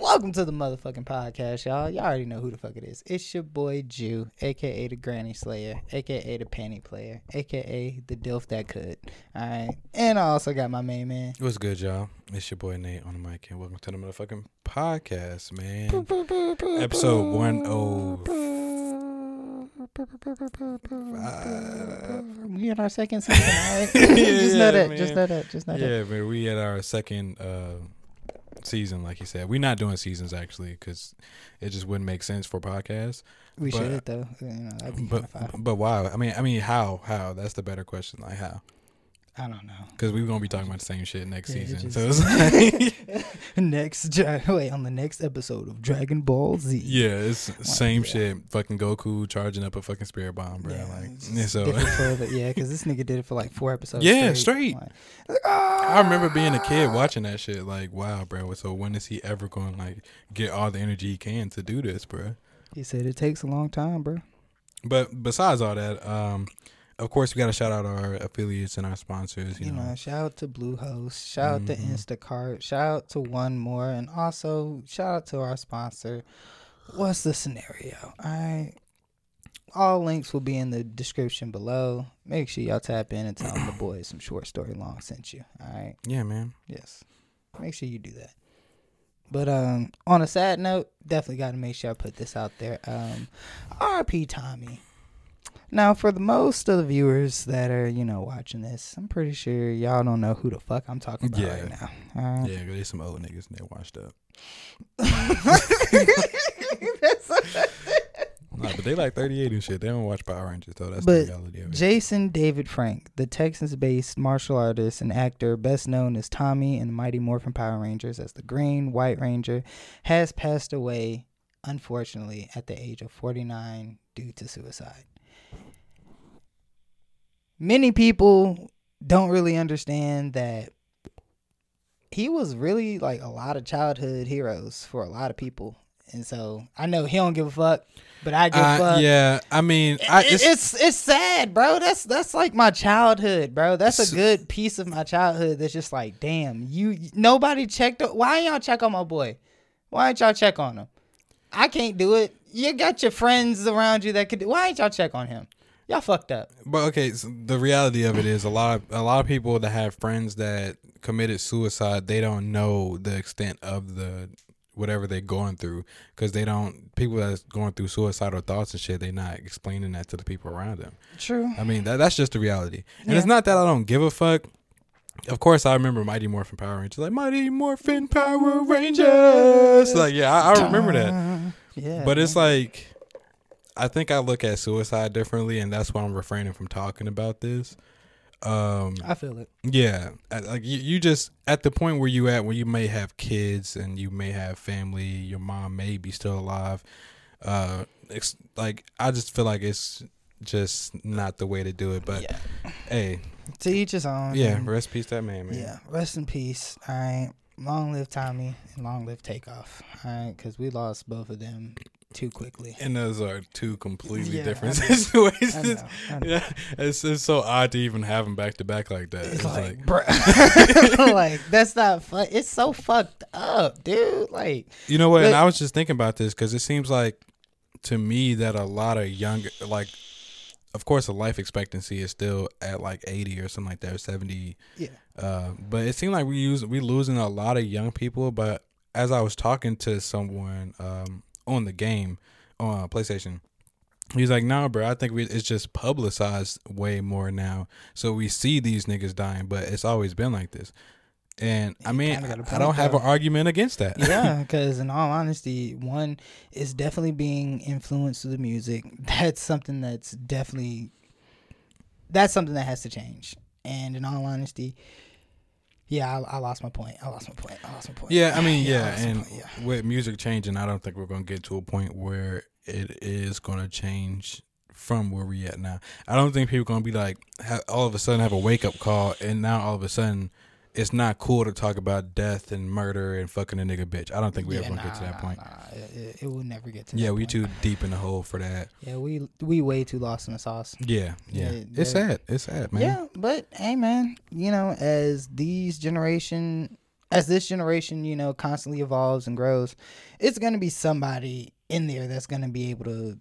Welcome to the motherfucking podcast, y'all. Y'all already know who the fuck it is. It's your boy Jew, aka the Granny Slayer, aka the Panty Player, aka the Dilf That Could. Alright. And I also got my main man. What's good, y'all? It's your boy Nate on the mic, and welcome to the motherfucking podcast, man. Episode 105. We in our second season, alright? Just know that. Man. Just know that. Just know that. Yeah, man, we at our second season, like you said. We're not doing seasons, actually, because it just wouldn't make sense for podcasts. We should, though. You know, that'd be kinda fire. But why? I mean, how? That's the better question. Like, how? I don't know. Because we're going to be talking about the same shit next season. Just, So it's like... on the next episode of Dragon Ball Z. Yeah, it's same shit. Fucking Goku charging up a fucking spirit bomb, bro. Yeah, so yeah, because this nigga did it for like 4 episodes. Yeah, straight. Like, I remember being a kid watching that shit. Like, wow, bro. So when is he ever going to like get all the energy he can to do this, bro? He said it takes a long time, bro. But besides all that, of course, we got to shout out our affiliates and our sponsors. You know, shout out to Bluehost, shout out to Instacart, shout out to One More, and also shout out to our sponsor. What's the scenario? All right. All links will be in the description below. Make sure y'all tap in and tell them the boys some short story long sent you. All right. Yeah, man. Yes. Make sure you do that. But on a sad note, definitely got to make sure I put this out there. R.I.P. Tommy. Now, for the most of the viewers that are, watching this, I'm pretty sure y'all don't know who the fuck I'm talking about right now. Yeah, there's some old niggas and they're washed up. Nah, but they like 38 and shit. They don't watch Power Rangers, though. That's the reality of it. Jason David Frank, the Texas-based martial artist and actor best known as Tommy in the Mighty Morphin Power Rangers as the Green White Ranger, has passed away, unfortunately, at the age of 49 due to suicide. Many people don't really understand that he was really like a lot of childhood heroes for a lot of people. And so I know he don't give a fuck, but I give a fuck. Yeah, I mean, it's sad, bro. That's like my childhood, bro. That's a good piece of my childhood. That's just like, damn, nobody checked. Why ain't y'all check on my boy? Why ain't y'all check on him? I can't do it. You got your friends around you that could. Why ain't y'all check on him? Y'all fucked up. But okay, so the reality of it is a lot of people that have friends that committed suicide, they don't know the extent of the whatever they're going through, because people that's going through suicidal thoughts and shit, they're not explaining that to the people around them. True. I mean, that's just the reality. And it's not that I don't give a fuck. Of course, I remember Mighty Morphin Power Rangers, like Mighty Morphin Power Rangers. Like, yeah, I remember that. Yeah. But it's like, I think I look at suicide differently, and that's why I'm refraining from talking about this. I feel it. Yeah, like you just at the point where you at, where you may have kids and you may have family, your mom may be still alive. It's like, I just feel like it's just not the way to do it. But hey, to each his own. Yeah, rest in peace that man. Yeah, rest in peace. All right, long live Tommy and long live Takeoff. All right, because we lost both of them too quickly. And those are two completely different situations. I know. Yeah, it's so odd to even have them back to back like that. It's like bruh. Like, that's not fun. It's so fucked up, dude. Like, you know what? And I was just thinking about this because it seems like to me that a lot of younger, like, of course, the life expectancy is still at like 80 or something like that, or 70. Yeah. But it seemed like we losing a lot of young people. But as I was talking to someone on the game on PlayStation, he's like, "Nah, bro, I think it's just publicized way more now, so we see these niggas dying, but it's always been like this." And I mean, I don't have an argument against that. Yeah, because in all honesty, one is definitely being influenced through the music. That's something that has to change. And in all honesty, yeah, I lost my point. Yeah, I mean, with music changing, I don't think we're going to get to a point where it is going to change from where we at now. I don't think people are going to be like, all of a sudden have a wake-up call, and now all of a sudden it's not cool to talk about death and murder and fucking a nigga bitch. I don't think we ever going to get to that point. It will never get to that point. Yeah, we too deep in the hole for that. Yeah, we way too lost in the sauce. Yeah. It's sad, man. Yeah, but hey, man, as these generation as this generation, you know, constantly evolves and grows, it's gonna be somebody in there that's gonna be able to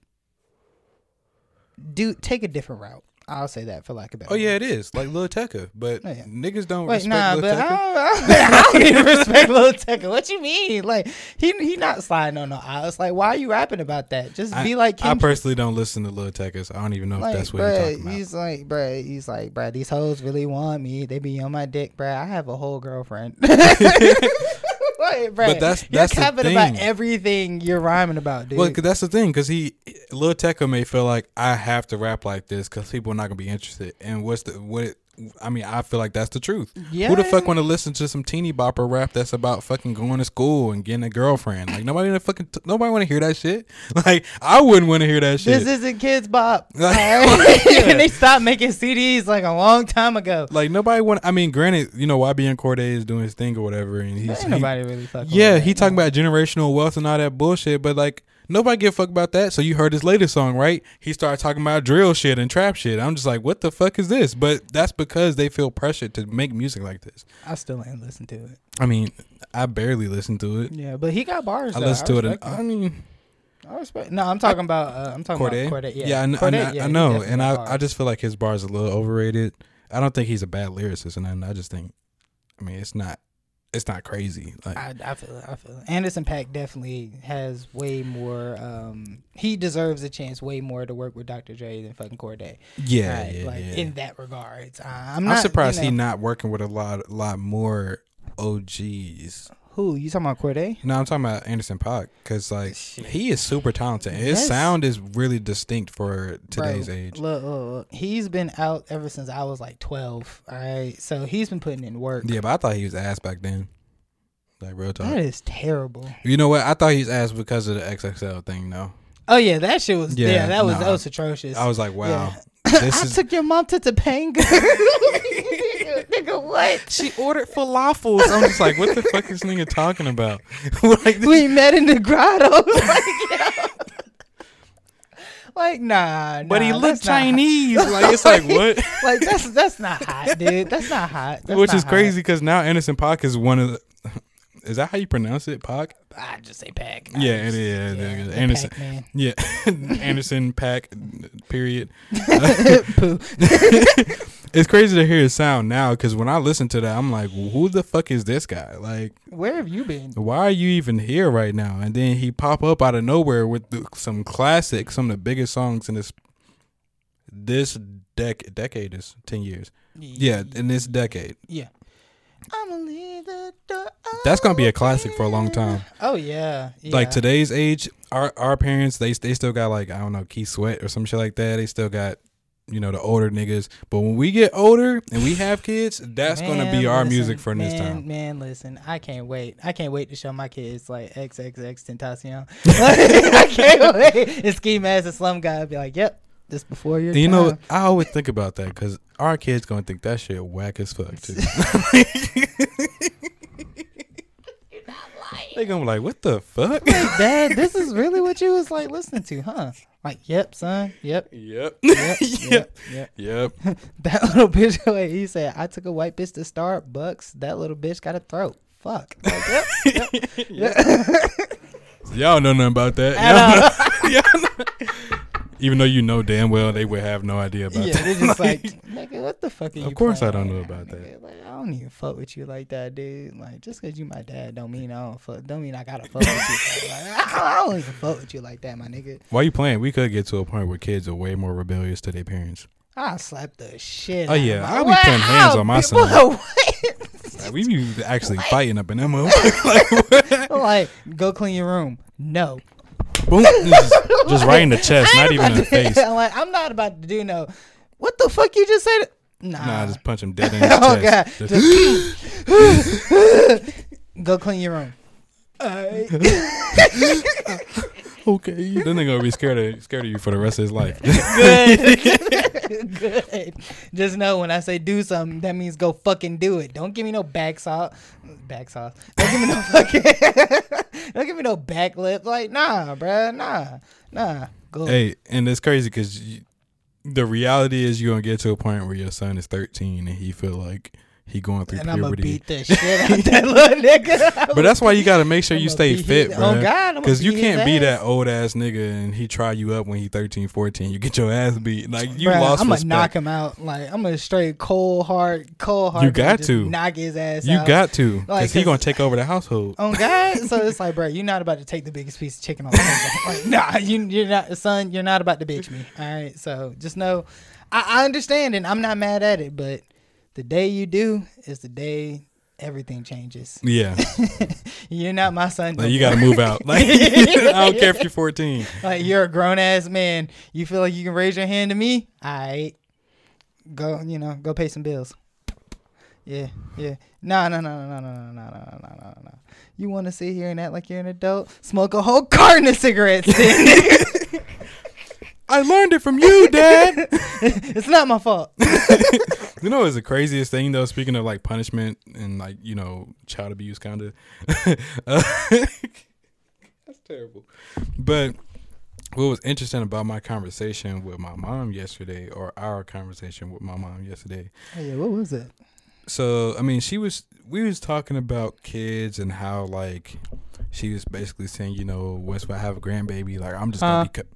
take a different route. I'll say that for lack of better. Oh yeah, it is like Lil Tecca, but Oh, yeah. niggas don't Wait, respect nah, Lil but Tecca. I don't even respect Lil Tecca. What you mean? Like he not sliding on no aisles. Like why are you rapping about that? Just be like I Kendrick. personally don't listen to Lil Tecca, so I don't even know Like, if that's what bruh, you're talking about. he's like, bruh, these hoes really want me. They be on my dick, bruh. I have a whole girlfriend. Like, bruh, But that's you're the capping about thing. everything you're rhyming about, dude. Well, 'cause that's the thing, because Lil Tecca may feel like I have to rap like this because people are not gonna be interested. And I feel like that's the truth. Yeah. Who the fuck want to listen to some teeny bopper rap that's about fucking going to school and getting a girlfriend? Like nobody want to hear that shit. Like I wouldn't want to hear that shit. This isn't Kids Bop. Like, Alright? yeah. And they stopped making CDs like a long time ago. Like nobody want. I mean, granted, you know, YBN Cordae is doing his thing or whatever, and Ain't nobody really fucking. yeah, with he that, talking no. about generational wealth and all that bullshit, but like nobody give a fuck about that. So you heard his latest song, right? He started talking about drill shit and trap shit. I'm just like, what the fuck is this? But that's because they feel pressured to make music like this. I still ain't listen to it. I mean, I barely listen to it. Yeah, but he got bars. I though. listen to it. respect I him. mean, I respect. No, I'm talking about. Cordae. About Cordae. Yeah, Yeah, Cordae, I he know, definitely and got I bars. just feel like his bars are a little overrated. I don't think he's a bad lyricist, and I just think, I mean, it's not crazy. Like, I feel it. Anderson .Paak definitely has way more. He deserves a chance way more to work with Dr. Dre than fucking Cordae. yeah, Right, yeah, like yeah. in that regards. I'm not surprised you he know, not working with a lot more OGs. Who you talking about, Cordae? No, I'm talking about Anderson .Paak because like Shit. he is super talented. His Yes. sound is really distinct for today's Bro, age. Look, he's been out ever since I was like 12. All right, so he's been putting in work. Yeah, but I thought he was ass back then. Like real talk. That is terrible. You know what? I thought he was ass because of the XXL thing. No, Oh yeah, that shit was. Yeah, Yeah, that nah. was atrocious. I was like, wow. Yeah. This I is. took your mom to Topanga. Nigga, what? She ordered falafels. I'm just like, what the fuck is this nigga talking about? Like, We met in the grotto. Like, nah. but he nah, looked that's not hot. Chinese. Like it's like what? Like that's not hot, dude. That's not hot. That's Which not is hot. crazy because now Anderson .Paak is one of the. Is that how you pronounce it, Pac? I just say Pack. Yeah, it is. Yeah, Anderson. Pac-Man. Yeah, Anderson .Paak. Period. Pooh. It's crazy to hear his sound now because when I listen to that, I'm like, who the fuck is this guy? Like, Where have you been? why are you even here right now? And then he pop up out of nowhere with some classics, some of the biggest songs in this decade is 10 years. Yeah, in this decade. Yeah. I'ma leave the door That's gonna be a classic for a long time. Oh yeah. Like today's age, our parents they still got like I don't know Keith Sweat or some shit like that. They still got the older niggas. But when we get older and we have kids, that's gonna be our music for this time. Man, listen, I can't wait. I can't wait to show my kids like XXX Tentacion. I can't wait. And Ski Mask and Slum Guy be like, yep, this before your You time. know, I always think about that because our kids gonna think that shit whack as fuck too. They gonna be like, what the fuck? Like, Dad, this is really what you was like listening to, huh? Like, yep, son, yep. Yep. Yep, Yep. yep. Yep. That little bitch, like he said, I took a white bitch to Starbucks. That little bitch got a throat. Fuck. Like, yep. Y'all know nothing about that. I Y'all know. Even though you know damn well they would have no idea about Yeah, that. they're just like, nigga, what the fuck are you Of course I playing don't know at, about nigga? Like, I don't even fuck with you like that, dude. Like, just because you my dad don't mean don't mean I gotta fuck with you. Like, I don't even fuck with you like that, my nigga. Why you playing? We could get to a point where kids are way more rebellious to their parents. I'll slap the shit Oh, out of yeah, my- I'll be putting hands on my son. What? Like, we be actually fighting up in that motherfucker. Like, Like, go clean your room. No. boom, just right in the chest, not even in the face. Like, I'm not about to do no. What the fuck you just said? Nah. Nah, just punch him dead in his Oh god. chest. Just- Just- go clean your room. Alright. okay, then they gonna be scared of you for the rest of his life. Good. Good. Just know when I say do something, that means go fucking do it. Don't give me no back sauce. Back sauce. Don't give me no fucking. Don't give me no back lip. Like, nah, bruh. Nah. Go. Hey, and it's crazy because the reality is you're gonna get to a point where your son is 13 and he feel like he going through And I'm gonna puberty. beat the shit out that little nigga. But that's why you got to make sure you I'ma stay beat fit, his- bro. Oh God, Because you can't be that ass. old ass nigga and he try you up when he 13, 14. You get your ass beat. Like, you Bruh, lost I'm gonna respect. knock him out. Like I'm gonna straight cold hard. You got just to. knock his ass You out. got to. Because Like, he going 'cause- to take over the household. Oh God! So it's like, bro, you're not about to take the biggest piece of chicken on the table. Like, nah, you're not, son. You're not about to bitch me. All right. So just know, I understand, and I'm not mad at it. But the day you do is the day everything changes. Yeah. You're not my son. Like, you got to move out. Like, I don't care if you're 14. Like you're a grown ass man. You feel like you can raise your hand to me? All right. Go. Go pay some bills. Yeah. No. You want to sit here and act like you're an adult? Smoke a whole carton of cigarettes. Then. I learned it from you, Dad. It's not my fault. You know, it's the craziest thing, though, speaking of like punishment and like, child abuse kind of. That's terrible. But what was interesting about my conversation with my mom yesterday, or our conversation with my mom yesterday. Oh, yeah, what was it? So, I mean, we was talking about kids and how, like, she was basically saying, once I have a grandbaby, like, I'm just going to be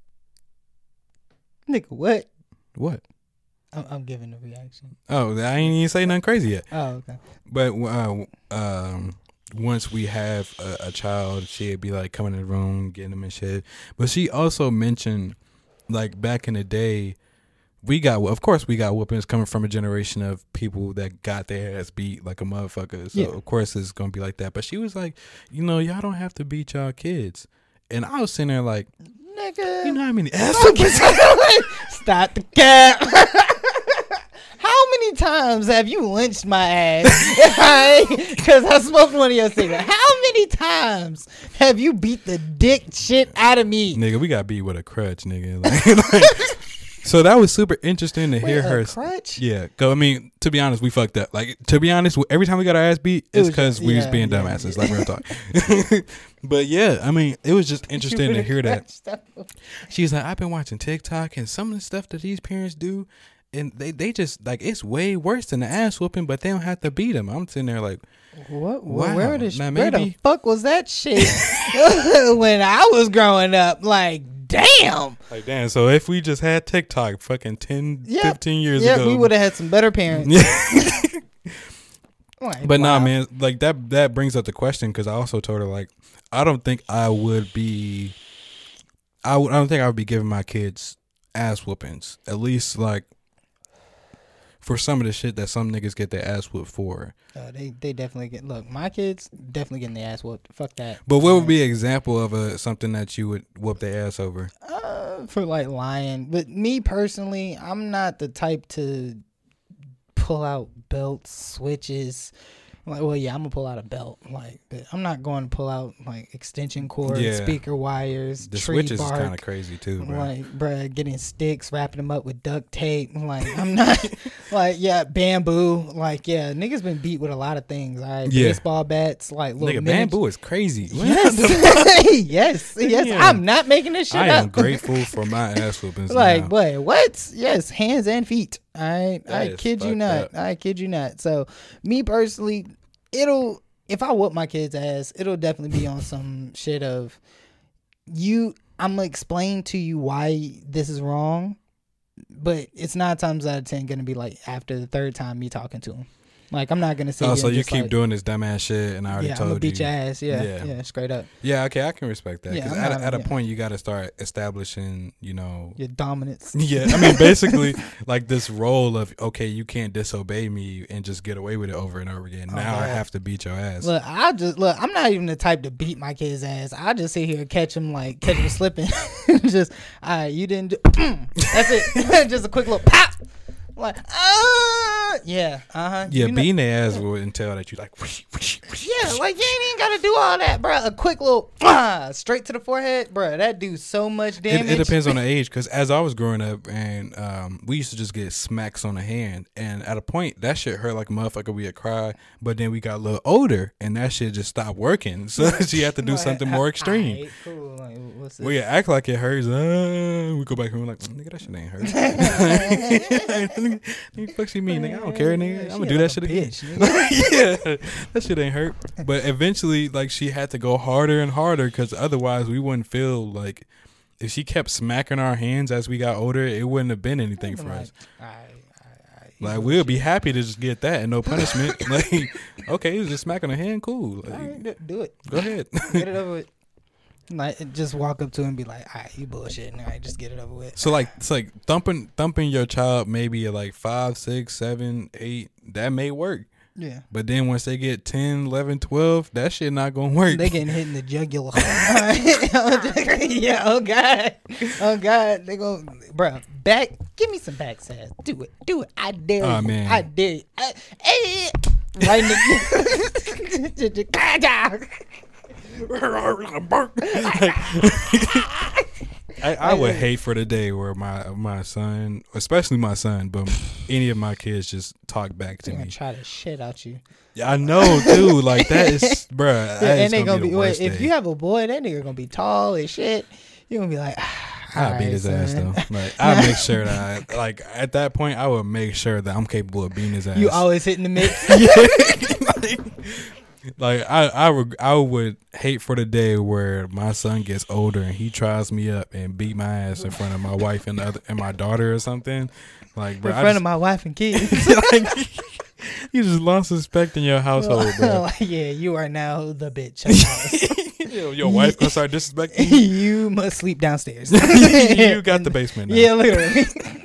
Nigga, what? What? I'm giving the reaction. Oh, I ain't even say nothing crazy yet. Oh, okay. But once we have a child, she'd be like coming in the room, getting them and shit. But she also mentioned, like, back in the day, of course we got whoopings coming from a generation of people that got their ass beat like a motherfucker. So, Yeah. of course, it's going to be like that. But she was like, y'all don't have to beat y'all kids. And I was sitting there like, Nigga. you know how many ass Stop the cap. How many times have you lynched my ass? Because I smoked one of your cigarettes. How many times have you beat the dick shit out of me? Nigga, we got beat with a crutch, nigga. Like, so that was super interesting to hear her. Crutch? Yeah, I mean, to be honest, we fucked up. Like, to be honest, every time we got our ass beat, it's because we was being dumbasses, like real talk. But yeah, I mean, it was just interesting to hear that. She's like, I've been watching TikTok and some of the stuff that these parents do, and they just like, it's way worse than the ass whooping, but they don't have to beat them. I'm sitting there like, What? wow. Where Now, the maybe- fuck was that shit when I was growing up? Like, damn. like, damn. So if we just had TikTok fucking 10, 15 years yeah, ago, we would have had some better parents. Like, But wow. nah, man, like that brings up the question, because I also told her, like, I don't think I would be giving my kids ass whoopings. At least, like, for some of the shit that some niggas get their ass whooped for. They definitely get. Look, my kids definitely getting their ass whooped. Fuck that. But what would be an example of something that you would whoop their ass over? For like lying? But me personally, I'm not the type to pull out belts, switches. Like, well, yeah, I'm gonna pull out a belt. Like, but I'm not going to pull out like extension cords, Yeah. speaker wires, The tree switches bark. is kind of crazy too, bro. Like, bruh, getting sticks, wrapping them up with duct tape. Like, I'm not, like, yeah, bamboo. Like, yeah, niggas been beat with a lot of things. All right, Yeah. baseball bats, like, little Nigga, bamboo is crazy. Yes, yes. Yeah. I'm not making this shit I up. am grateful for my ass whoopings. Like, now. boy, what? Yes, hands and feet. All right, That I is kid you fucked not. up. I kid you not. So, me personally, if I whoop my kid's ass, it'll definitely be on some shit of I'm gonna explain to you why this is wrong, but it's 9 times out of 10 gonna be like after the 3rd time me talking to him. Like, I'm not gonna say. Oh, so you keep doing this dumbass shit, and I already I'm told gonna beat you. your ass. Yeah, Yeah. yeah, straight up. Yeah, okay, I can respect that. Yeah, Because I'm not- at a yeah. point, you got to start establishing, Your dominance. Yeah, I mean, basically, like this role of, okay, you can't disobey me and just get away with it over and over again. Now I God. have to beat your ass. Look, I'm not even the type to beat my kid's ass. I just sit here and catch him slipping. Just, all right, you didn't do. That's it. Just a quick little pop. Like, yeah, Yeah, You know- beating their ass will entail that you like. Whoosh, whoosh, whoosh, Yeah, whoosh. like you ain't even gotta do all that, bro. A quick little straight to the forehead, bro. That do so much damage. It depends on the age, because as I was growing up, and we used to just get smacks on the hand, and at a point that shit hurt like a motherfucker. We'd cry, but then we got a little older, and that shit just stopped working. So she had to do Like, something more extreme. alright, cool. Like, diagnosis. We act like it hurts. We go back and we're like, nigga, that shit ain't hurt. Nigga, fuck you mean, nigga? I don't care, nigga. I'm gonna do that shit again. Yeah, that shit ain't hurt. But eventually, like, she had to go harder and harder because otherwise we wouldn't feel like if she kept smacking our hands as we got older, it wouldn't have been anything for us. Like, we'll be happy to just get that and no punishment. Like, okay, he was just smacking a hand, cool. Like, all right, do it. Go ahead. Get it over with. Like, just walk up to him and be like, all right, you bullshitting. All right, just get it over with. So, like, it's like thumping your child maybe at like 5, 6, 7, 8. That may work. Yeah. But then once they get 10, 11, 12, that shit not going to work. They getting hit in the jugular. Yeah, oh, God. Oh, God. They go, bro, back. Give me some back sass. Do it. I dare you. Man. I dare you. Right in the... I would hate for the day where my son, especially my son, but any of my kids just talk back to me. Try to shit out you. Yeah, I know, dude. Like, that is, bruh. That And they gonna be the worst if day. you have a boy, that nigga gonna be tall as shit. You're gonna be like, I'll beat his ass though. Like, I make sure that like at that point I would make sure that I'm capable of beating his ass. You always hitting the mix. Like I would hate for the day where my son gets older and he tries me up and beat my ass in front of my wife and my daughter or something. Like, bro, in front of my wife and kids. Like, you just lost respect in your household, bro. Yeah, you are now the bitch. Your wife gonna start disrespecting you. You must sleep downstairs. You got the basement now. Yeah, literally.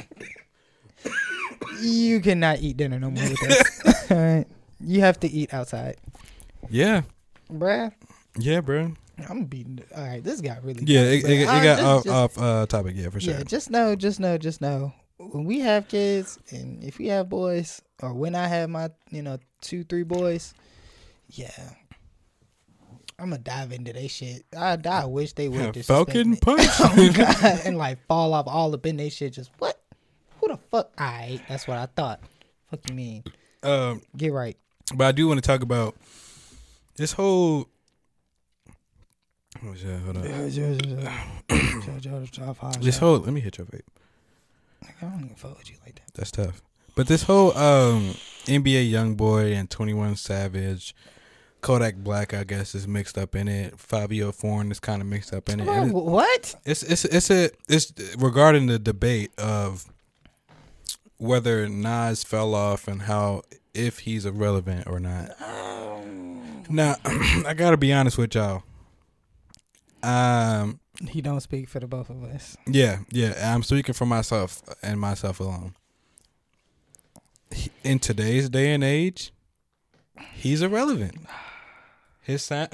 You cannot eat dinner no more with us. All right. You have to eat outside. Yeah. Bruh. Yeah, bro. I'm beating. All right, this got really. Yeah, it got just, off topic. Yeah, for sure. Yeah, just know. When we have kids, and if we have boys, or when I have my 2-3 boys, yeah, I'm gonna dive into they shit. I wish they would just Falcon punch. Oh God, and like fall off all up in they shit. Just what? Who the fuck? Alright, that's what I thought. Fuck you mean? Get right. But I do want to talk about this whole. Oh shit! Hold on. This whole. Let me hit your vape. I don't even fuck with you like that. That's tough. But this whole NBA YoungBoy and 21 Savage, Kodak Black, I guess, is mixed up in it. Fabio Foreign is kind of mixed up in it. What? It's regarding the debate of whether Nas fell off and how if he's irrelevant or not. Now, I gotta be honest with y'all. He don't speak for the both of us. Yeah. I'm speaking for myself and myself alone. In today's day and age, he's irrelevant. His sound,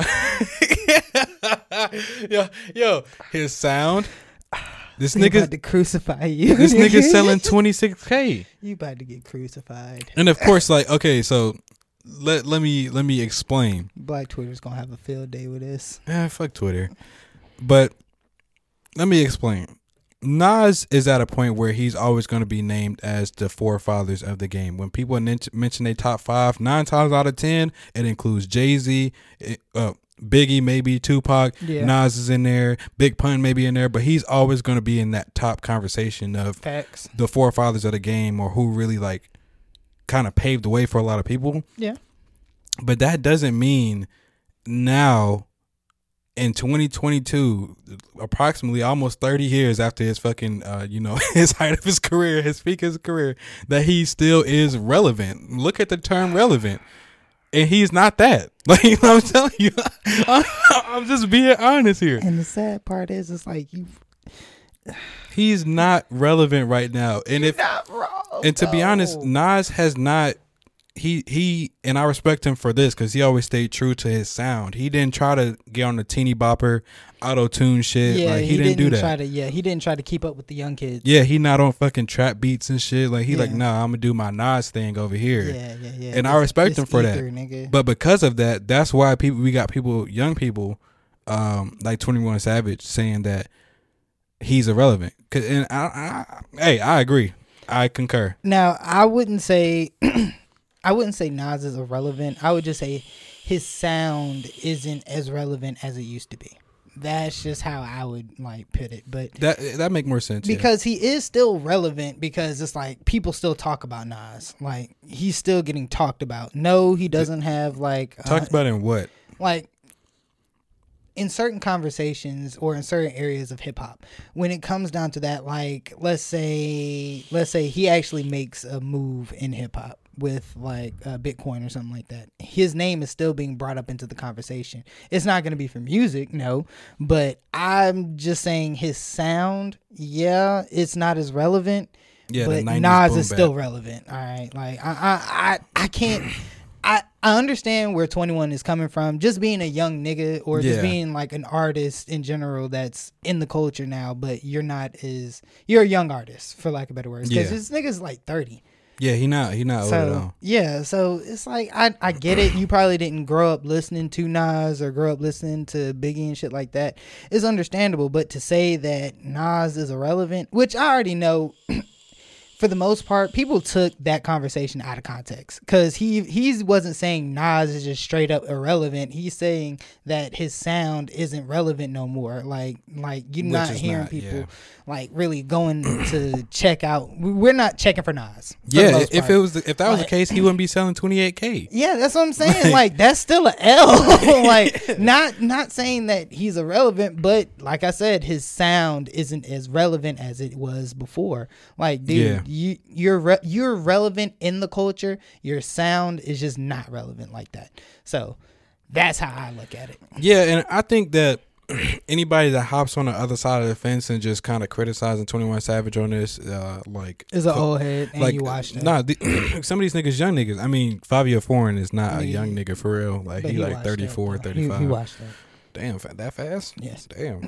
yo, his sound. This nigga about to crucify you. This nigga selling $26K. You about to get crucified. And of course, like, okay, so let me explain. Black Twitter's gonna have a field day with this. Fuck Twitter. But let me explain. Nas is at a point where he's always going to be named as the forefathers of the game. When people mention their top 5, 9 times out of 10, it includes Jay-Z, Biggie, maybe Tupac. Yeah. Nas is in there. Big Pun maybe in there. But he's always going to be in that top conversation of facts. The forefathers of the game, or who really like kind of paved the way for a lot of people. Yeah. But that doesn't mean now in 2022, approximately almost 30 years after his fucking, his height of his career, his peak of his career, that he still is relevant. Look at the term relevant. And he's not that. Like, I'm telling you, I'm just being honest here. And the sad part is, it's like he's not relevant right now. And to be honest, Nas has not. He and I respect him for this because he always stayed true to his sound. He didn't try to get on the teeny bopper auto-tune shit. Yeah, like he didn't do that. He didn't try to keep up with the young kids. Yeah, he not on fucking trap beats and shit. Like he like, nah, I'm gonna do my Nas thing over here. Yeah. And I respect him for that. Nigga. But because of that, that's why we got young people, like 21 Savage saying that he's irrelevant. And I agree. I concur. Now, I wouldn't say Nas is irrelevant. I would just say his sound isn't as relevant as it used to be. That's just how I would like put it. But that make more sense because he is still relevant, because it's like people still talk about Nas. Like he's still getting talked about. No, he doesn't have like talked about in what? Like in certain conversations or in certain areas of hip hop, when it comes down to that, like let's say he actually makes a move in hip hop with like Bitcoin or something like that, his name is still being brought up into the conversation. It's not going to be for music, no, but I'm just saying his sound, yeah, it's not as relevant. Yeah, but Nas is still relevant. All right, like I can't. I understand where 21 is coming from, just being a young nigga or just being like an artist in general that's in the culture now, but you're a young artist, for lack of better words, because this nigga's like 30. Yeah, he not old at all. Yeah, so it's like I get it. You probably didn't grow up listening to Nas or grow up listening to Biggie and shit like that. It's understandable, but to say that Nas is irrelevant, which I already know. For the most part, people took that conversation out of context, because he wasn't saying Nas is just straight up irrelevant. He's saying that his sound isn't relevant no more. Like you're not hearing people like really going to check out. We're not checking for Nas. Yeah, if that was the case, he wouldn't be selling 28K. Yeah, that's what I'm saying. Like that's still an L. Like not saying that he's irrelevant, but like I said, his sound isn't as relevant as it was before. Like, dude, you're relevant in the culture. Your sound is just not relevant like that. So that's how I look at it. Yeah, and I think that anybody that hops on the other side of the fence and just kind of criticizing 21 Savage on this, like, is an old head. And like, you watched it. Nah, some of these niggas young niggas. I mean, Fabio Foreign is not a young nigga for real. Like he like 34, 35. He watched that. Damn, that fast? Yes. Damn.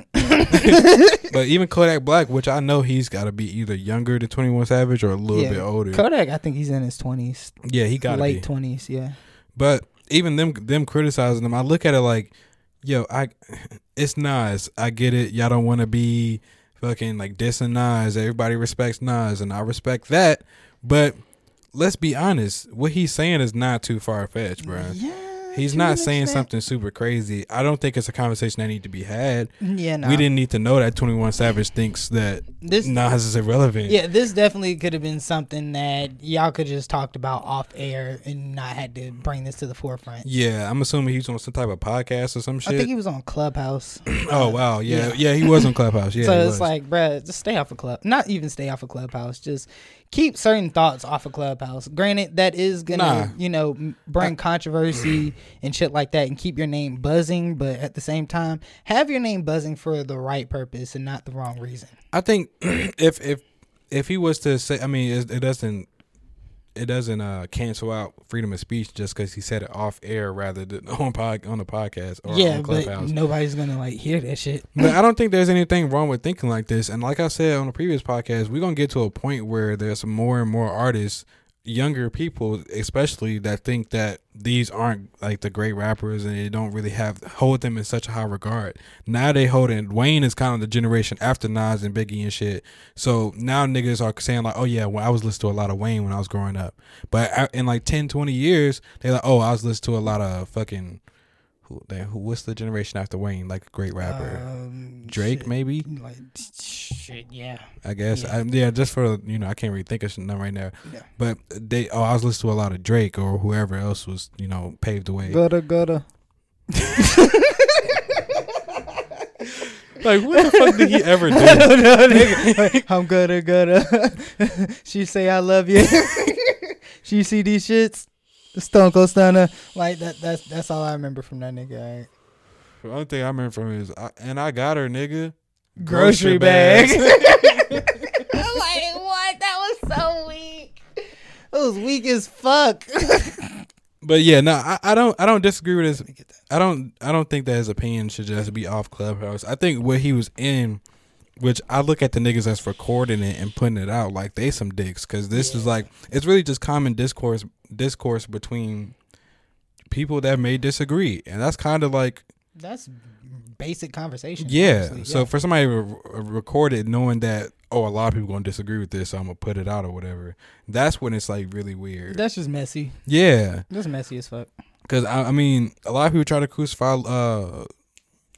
But even Kodak Black, which I know he's got to be either younger than 21 Savage or a little bit older. Kodak, I think he's in his 20s. Yeah, he got to be. Late 20s, yeah. But even them criticizing him, I look at it like, yo, it's Nas. I get it. Y'all don't want to be fucking like dissing Nas. Everybody respects Nas, and I respect that. But let's be honest. What he's saying is not too far-fetched, bro. Yeah. He's not saying something super crazy. I don't think it's a conversation that need to be had. Yeah, no. We didn't need to know that 21 Savage thinks that Nas is irrelevant. Yeah, this definitely could have been something that y'all could just talked about off air and not had to bring this to the forefront. Yeah, I'm assuming he's on some type of podcast or some shit. I think he was on Clubhouse. Oh, wow. Yeah, he was on Clubhouse. Yeah. So it's like, bruh, just stay off of Not even stay off of Clubhouse. Just keep certain thoughts off of Clubhouse. Granted, that is gonna, bring controversy and shit like that, and keep your name buzzing. But at the same time, have your name buzzing for the right purpose and not the wrong reason. I think if he was to say, I mean, it doesn't cancel out freedom of speech just because he said it off air rather than on the podcast or on Clubhouse. But nobody's gonna like hear that shit. But I don't think there's anything wrong with thinking like this. And like I said on the previous podcast, we're gonna get to a point where there's more and more artists, younger people especially, that think that these aren't like the great rappers and they don't really hold them in such a high regard. Now they hold it. Wayne is kind of the generation after Nas and Biggie and shit. So now niggas are saying like, oh yeah, well, I was listening to a lot of Wayne when I was growing up. But in like 10, 20 years, they're like, oh, I was listening to a lot of fucking what's the generation after Wayne, like a great rapper? Drake, shit, maybe? Like, shit, yeah. I guess. Yeah, just for, I can't really think of none right now. Yeah. But I was listening to a lot of Drake or whoever else was, paved the way. Gutter. Like, what the fuck did he ever do? I don't know, nigga. I'm gutter. She say I love you. She see these shits. Stone Cold Stunner, like that's all I remember from that nigga. Right? The only thing I remember from him is, I got her, nigga. Grocery bags. Like, what? That was so weak. It was weak as fuck. But yeah, no, I don't disagree with his. I don't think that his opinion should just be off Clubhouse. I think what he was in, which I look at the niggas that's recording it and putting it out like they some dicks, because this is like, it's really just common discourse between people that may disagree, and that's kind of like, that's basic conversation. Yeah. So for somebody to record it knowing that, oh, a lot of people gonna disagree with this, so I'm gonna put it out or whatever, that's when it's like really weird. That's just messy. Yeah. That's messy as fuck. Because I mean, a lot of people try to crucify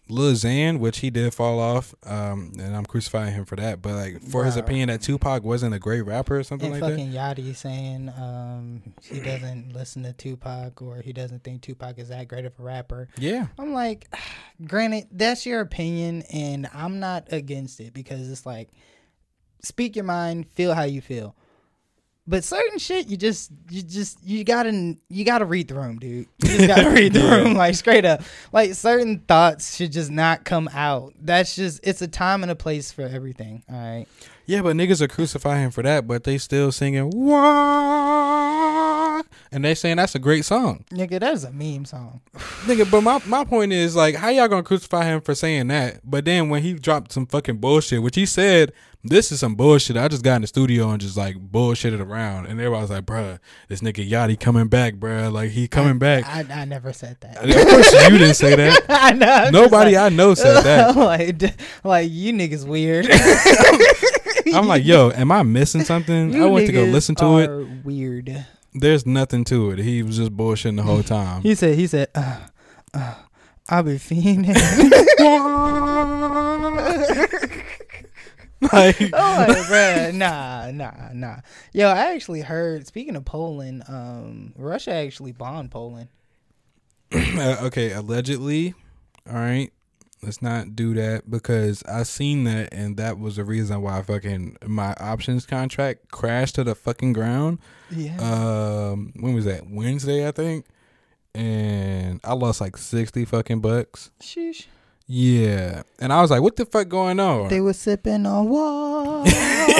Lil Xan, which he did fall off, and I'm crucifying him for that. But like for his opinion that Tupac wasn't a great rapper or something and like fucking Yachty saying he doesn't listen to Tupac or he doesn't think Tupac is that great of a rapper. Yeah. I'm like, granted, that's your opinion, and I'm not against it because it's like, speak your mind, feel how you feel. But certain shit, you gotta read the room, dude. You just gotta read the room, like straight up. Like certain thoughts should just not come out. That's just, it's a time and a place for everything. All right. Yeah, but niggas are crucifying him for that, but they still singing "Wah," and they saying that's a great song. Nigga, that is a meme song. Nigga, but my point is like, how y'all gonna crucify him for saying that? But then when he dropped some fucking bullshit, which he said, this is some bullshit. I just got in the studio and just like bullshitted around, and everybody was like, bruh, this nigga Yachty coming back, bruh. Like he coming back. I never said that. Of course you didn't say that. I know. Nobody like, I know said that. like you niggas weird. I'm like, yo, am I missing something? I went to go listen to it. Weird. There's nothing to it. He was just bullshitting the whole time. He said, I'll be fiending. Like, bruh, nah. Yo, I actually heard, speaking of Poland, Russia actually bombed Poland. Okay, allegedly. All right. Let's not do that because I seen that and that was the reason why fucking my options contract crashed to the fucking ground. Yeah. When was that? Wednesday, I think. And I lost like 60 fucking bucks. Sheesh. Yeah. And I was like, what the fuck going on? They were sipping on water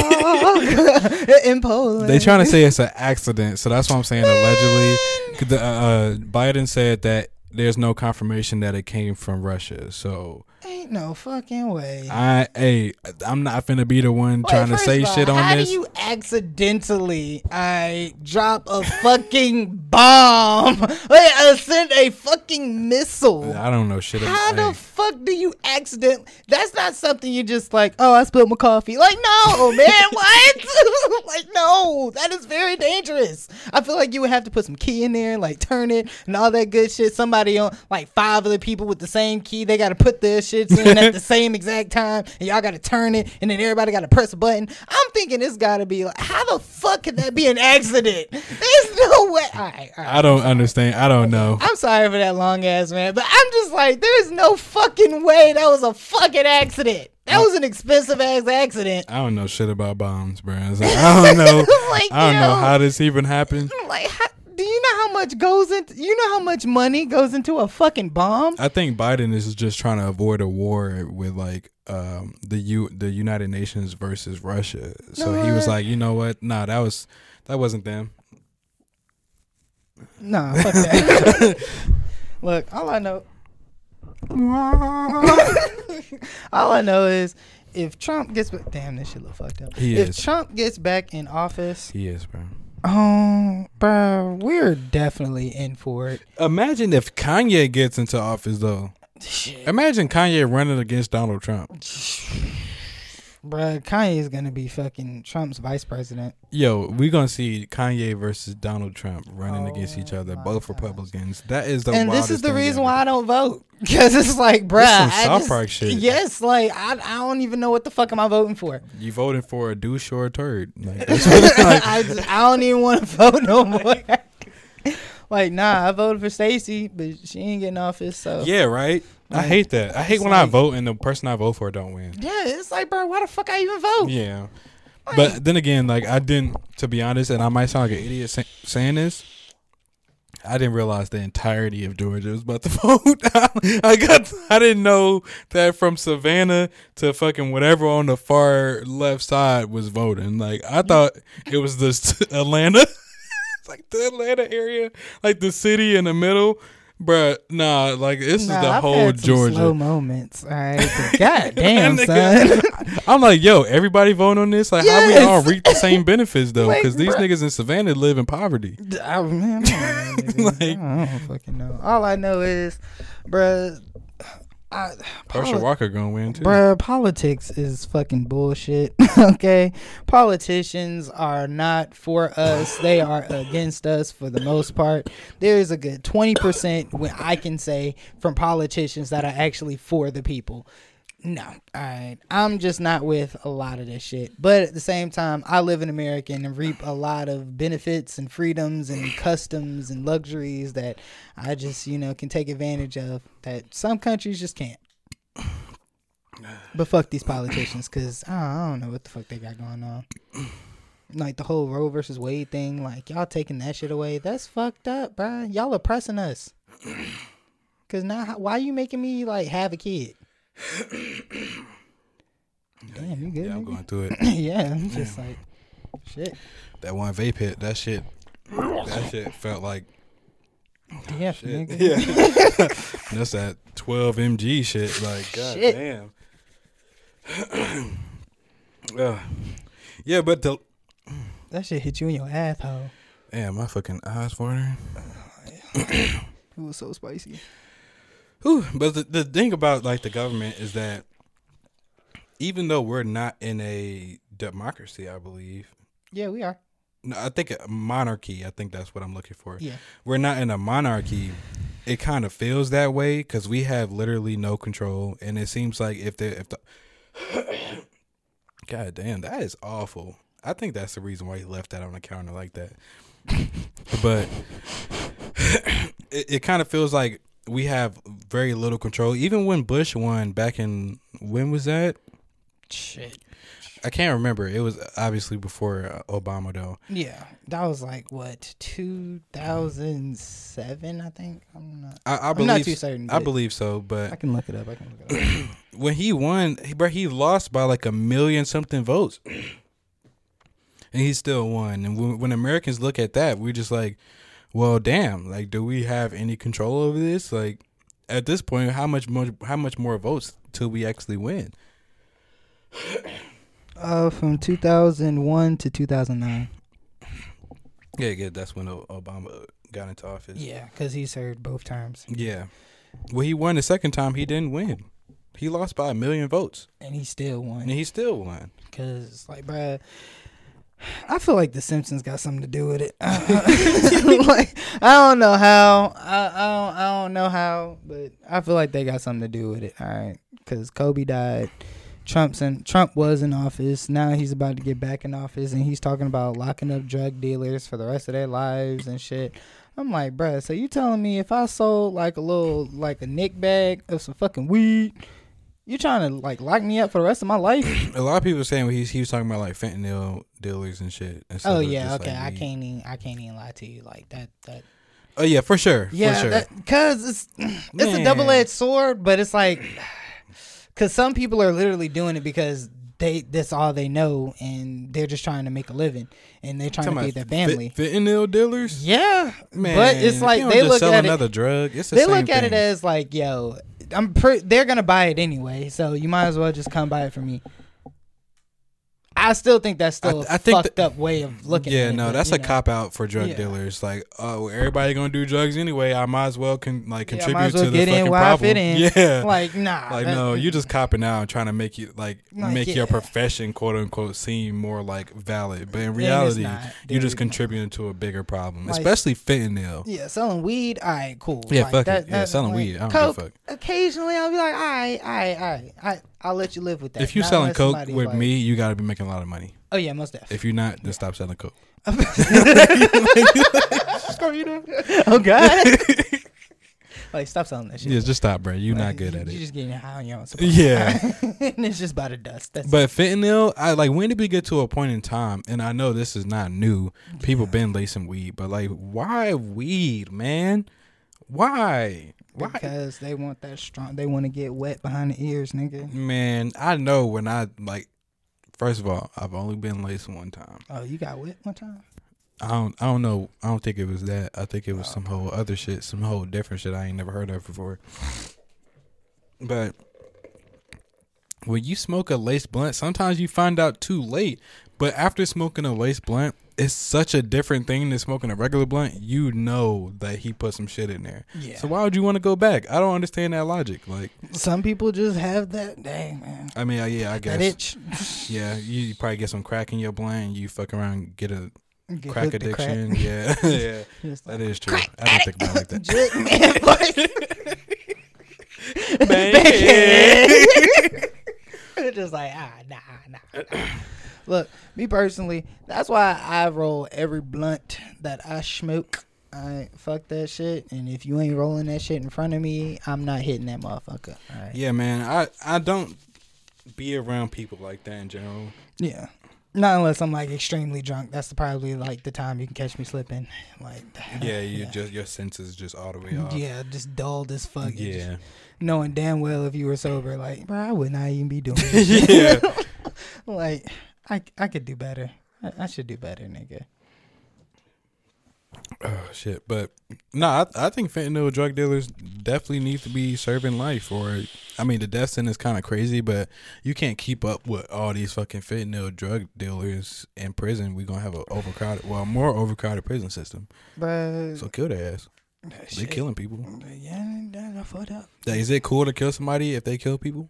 in Poland. They trying to say it's an accident. So that's what I'm saying. Allegedly. Biden said that there's no confirmation that it came from Russia. So ain't no fucking way. I'm not finna be the one trying to say shit on this. How do you accidentally drop a fucking bomb? Send a fucking missile. I don't know shit. How the fuck do you accident? That's not something you just like, oh, I spilled my coffee. Like, no, man, what? Like, no, that is very dangerous. I feel like you would have to put some key in there, like turn it and all that good shit. Somebody on, like 5 other people with the same key, they got to put their shits in at the same exact time, and y'all got to turn it, and then everybody got to press a button. I'm thinking it's got to be like, how the fuck could that be an accident? There's no way. All right. I don't understand. I don't know. I'm sorry for that long ass, man, but I'm just like, there's no fucking way that was a fucking accident. That was an expensive ass accident. I don't know shit about bombs, bro. Like, I don't know. Like, I don't know how this even happened. Like, do you know how much goes into? You know how much money goes into a fucking bomb? I think Biden is just trying to avoid a war with like the United Nations versus Russia. So he was like, you know what? Nah, that wasn't them. Nah, fuck that. Look, all I know is if Trump gets back, damn, this shit look fucked up. If Trump gets back in office, he is, bro. Bro, we're definitely in for it. Imagine if Kanye gets into office, though. Shit. Imagine Kanye running against Donald Trump. Bruh, Kanye is gonna be fucking Trump's vice president. Yo, we gonna see Kanye versus Donald Trump running against each other, both Republicans. That is the and this is the reason why I don't vote, because it's like, bruh, this some South Park shit. Yes, like I don't even know what the fuck am I voting for. You voting for a douche or a turd? Like, that's what it's like. I don't even want to vote no more. Like, nah, I voted for Stacey, but she ain't getting office. So yeah, right. I hate that. I hate when I vote and the person I vote for don't win. Yeah, it's like, bro, why the fuck I even vote? Yeah, but then again, like I didn't, to be honest, and I might sound like an idiot saying this. I didn't realize the entirety of Georgia was about to vote. I didn't know that from Savannah to fucking whatever on the far left side was voting. Like I thought it was this Atlanta. It's like the Atlanta area, like the city in the middle. Bruh, nah, like this is the I've whole had some Georgia. Slow moments, all right. God damn, son. I'm like, yo, everybody vote on this? Like, yes. how we all reap the same benefits though? Because Like, these niggas in Savannah live in poverty. I don't know, Like, I don't fucking know. All I know is, bruh, Herschel Walker gonna win too. Bruh, politics is fucking bullshit. Okay, politicians are not for us; they are against us for the most part. There is a good 20% when I can say from politicians that are actually for the people. No, all right. I'm just not with a lot of this shit. But at the same time, I live in America and reap a lot of benefits and freedoms and customs and luxuries that I just, can take advantage of that some countries just can't. But fuck these politicians, because I don't know what the fuck they got going on. Like the whole Roe versus Wade thing, like y'all taking that shit away. That's fucked up, bruh. Y'all oppressing us. Because now, why you making me like have a kid? Damn, you good? Yeah, I'm going through it. Yeah, I'm just like, shit. That one vape hit, that shit felt like Yeah, shit. Yeah. That's that 12 mg shit. Like, god Shit. damn. Yeah, but that shit hit you in your asshole. damn, my fucking eyes watering. It was so spicy. Whew, but the thing about like the government is that even though we're not in a democracy, I believe. Yeah, we are. No, I think a monarchy. I think that's what I'm looking for. Yeah. We're not in a monarchy. It kind of feels that way because we have literally no control, and it seems like if the god damn, that is awful. I think that's the reason why he left that on the counter like that. But it kind of feels like we have very little control. Even when Bush won back in, when was that? Shit. I can't remember. It was obviously before Obama, though. Yeah, that was like what 2007, I think. I'm believe, not too certain. I believe so, but I can look it up. when he won, he lost by like 1 million something votes, and he still won. And when Americans look at that, we're just like, well, damn. Like, do we have any control over this? Like, at this point, how much more votes till we actually win? From 2001 to 2009. Yeah, that's when Obama got into office. Yeah, because he served both terms. Yeah. Well, he won the second time. He didn't win. He lost by 1 million votes. And he still won. And he still won. Because, like, bruh, I feel like The Simpsons got something to do with it. Like, I don't know how. I don't know how, but I feel like they got something to do with it. All right. Because Kobe died. Trump was in office. Now he's about to get back in office, and he's talking about locking up drug dealers for the rest of their lives and shit. I'm like, bruh, so you telling me if I sold like a Nick bag of some fucking weed, you trying to like lock me up for the rest of my life? A lot of people are saying he was talking about like fentanyl dealers and shit. Oh yeah, okay. Like I can't even lie to you like that. Oh yeah, for sure. Yeah, for sure. Because it's a double-edged sword, but it's like. Because some people are literally doing it because that's all they know, and they're just trying to make a living, and they're trying to feed their family. Fentanyl dealers? Yeah, man. But it's like they look at another drug. It's the they same look at thing. it as like, yo, they're gonna buy it anyway, so you might as well just come buy it from me. I still think that's still a fucked up way of looking at it. Yeah, no, that's a cop out for drug dealers. Like, oh, everybody gonna do drugs anyway. I might as well contribute to the fucking problem. Yeah, like nah, like no, you just copping out and trying to make you make your profession quote unquote seem more like valid, but in reality, you're just contributing to a bigger problem, especially fentanyl. Yeah, selling weed, all right, cool. Yeah, like, fuck it. Yeah, selling weed, I don't give a fuck. Occasionally, I'll be like, all right, I'll let you live with that. If you're selling coke with me, you got to be making a lot of money. Oh yeah, most definitely. If you're not, then stop selling coke. Oh God! Like, stop selling that shit. Yeah, just stop, bro. You're not good at it. You're just getting high on your own supply. Yeah, and it's just by the dust. But fentanyl, when did we get to a point in time? And I know this is not new. People been lacing weed, but like, why weed, man? Why? Because they want that strong. They want to get wet behind the ears, nigga. Man, I know when I like. First of all, I've only been laced one time. Oh, you got wet one time? I don't know. I don't think it was that. I think it was some whole other shit, some whole different shit I ain't never heard of before. But when you smoke a lace blunt, sometimes you find out too late. But after smoking a lace blunt, it's such a different thing than smoking a regular blunt. You know that he put some shit in there. Yeah. So why would you want to go back? I don't understand that logic. Like, some people just have that. Dang, man. I mean, yeah, I guess. That itch. Yeah, you probably get some crack in your blunt. And you fuck around, and get a crack hooked to crack. addiction. Yeah, yeah, that is true. I didn't think about it like that. Jit, man, boy. Bang. It's just like, nah. Look, me personally, that's why I roll every blunt that I smoke. I fuck that shit, and if you ain't rolling that shit in front of me, I'm not hitting that motherfucker. All right. Yeah, man, I don't be around people like that in general. Yeah. Not unless I'm like extremely drunk. That's probably like the time you can catch me slipping. Like, Yeah, just your senses just all the way off. Yeah, just dulled as fuck. Yeah. Just knowing damn well if you were sober, like, bro, I would not even be doing this. Yeah. Like, I could do better. I should do better, nigga. Oh shit! But no, I think fentanyl drug dealers definitely need to be serving life. Or, I mean, the death sentence is kind of crazy, but you can't keep up with all these fucking fentanyl drug dealers in prison. We gonna have a more overcrowded prison system. But So kill their ass. They killing people. Yeah, that's fucked up. Is it cool to kill somebody if they kill people?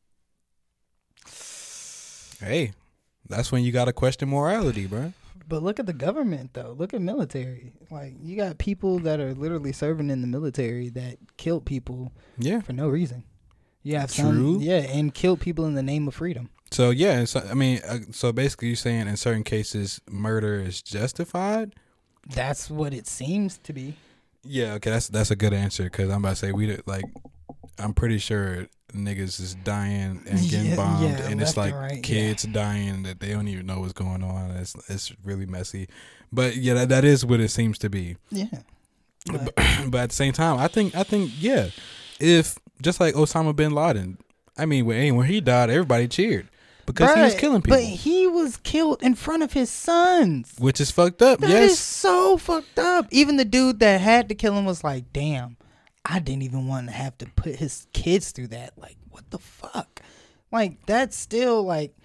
Hey, that's when you gotta question morality, bro. But look at the government, though. Look at military. Like, you got people that are literally serving in the military that killed people for no reason. You have some, and killed people in the name of freedom. So, yeah, I mean, so basically you're saying in certain cases murder is justified? That's what it seems to be. Yeah, okay, that's a good answer, because I'm about to say, I'm pretty sure niggas is dying and getting bombed, and it's like kids dying that they don't even know what's going on. It's really messy, but yeah, that is what it seems to be. Yeah, but at the same time, I think yeah, if just like Osama bin Laden, I mean, when he died, everybody cheered because he was killing people. But he was killed in front of his sons, which is fucked up. That is so fucked up. Even the dude that had to kill him was like, damn, I didn't even want to have to put his kids through that. Like, what the fuck? Like, that's still, like,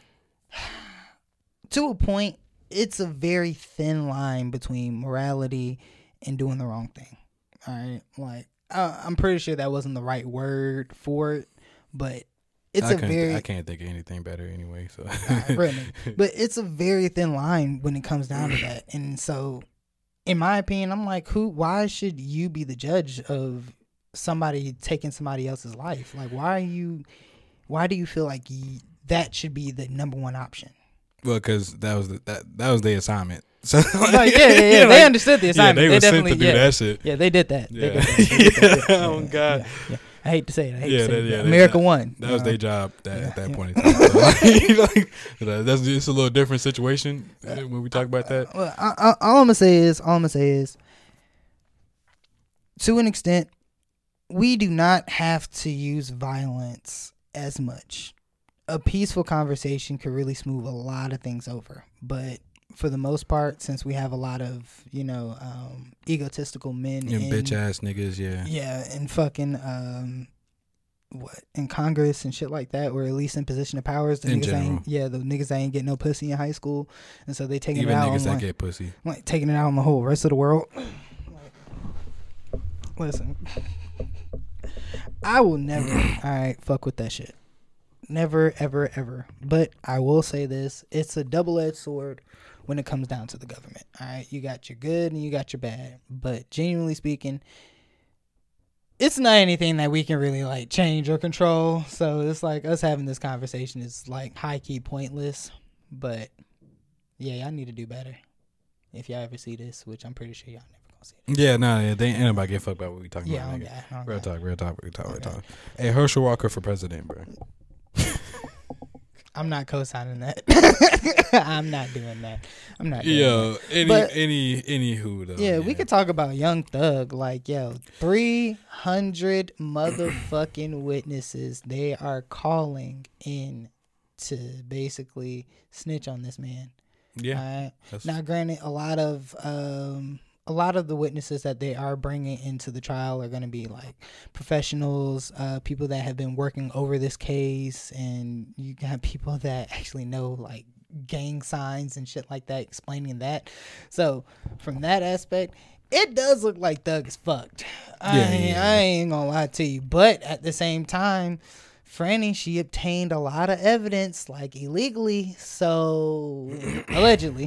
to a point, it's a very thin line between morality and doing the wrong thing. All right? Like, I'm pretty sure that wasn't the right word for it, but I can't think of anything better anyway. So, really. But it's a very thin line when it comes down to that. And so, in my opinion, I'm like, why should you be the judge of somebody taking somebody else's life? Like, why do you feel like that should be the number one option? Well, because that was their assignment. So yeah, they understood the assignment. Yeah, they were definitely sent to do that shit. Yeah, they did that. Yeah. They did that. Oh God. Yeah. I hate to say it. Yeah, America won. That was their job at that point in time. So, that's just a little different situation when we talk about that. All I'm gonna say is, to an extent, we do not have to use violence as much. A peaceful conversation could really smooth a lot of things over, but for the most part, since we have a lot of egotistical men and bitch ass niggas, and fucking in Congress and shit like that, or at least in position of powers, the niggas ain't getting no pussy in high school, and so they taking even it out niggas on that get pussy, like taking it out on the whole rest of the world. Listen, I will never, fuck with that shit. Never, ever, ever. But I will say this: it's a double-edged sword when it comes down to the government. All right, you got your good and you got your bad. But genuinely speaking, it's not anything that we can really like change or control. So it's like us having this conversation is like high key pointless. But yeah, y'all need to do better. If y'all ever see this, which I'm pretty sure y'all never gonna see it. Yeah, no, they ain't nobody give a fuck about what we talking about. Real talk. Hey, Herschel Walker for president, bro. I'm not co-signing that. I'm not doing that. I'm not doing that. Anywho though. Yeah, we could talk about Young Thug. Like, 300 motherfucking witnesses they are calling in to basically snitch on this man. Yeah. Now, granted, a lot of the witnesses that they are bringing into the trial are going to be like professionals, people that have been working over this case, and you got people that actually know like gang signs and shit like that, explaining that. So from that aspect, it does look like Thug is fucked. I ain't gonna lie to you. But at the same time, Franny, she obtained a lot of evidence, like illegally. So allegedly.